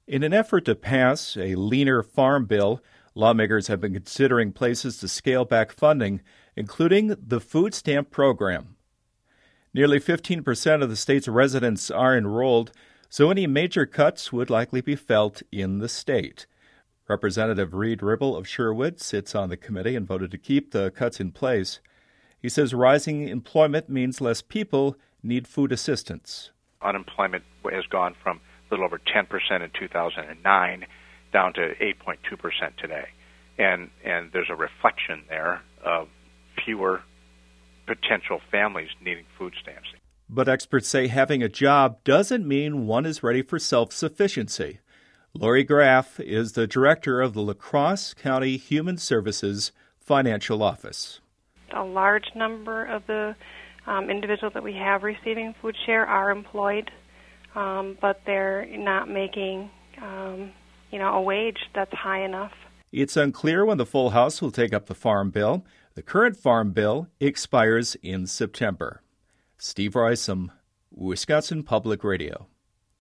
In an effort to pass a leaner farm bill, lawmakers have been considering places to scale back funding, including the food stamp program. Nearly 15% of the state's residents are enrolled, so any major cuts would likely be felt in the state. Representative Reed Ribble of Sherwood sits on the committee and voted to keep the cuts in place. He says rising employment means less people need food assistance. Unemployment has gone from a little over 10% in 2009 down to 8.2% today. And there's a reflection there of fewer potential families needing food stamps. But experts say having a job doesn't mean one is ready for self-sufficiency. Lori Graff is the director of the La Crosse County Human Services Financial Office. A large number of the individuals that we have receiving food share are employed, but they're not making, a wage that's high enough. It's unclear when the full House will take up the Farm Bill. The current Farm Bill expires in September. Steve Roisum, Wisconsin Public Radio.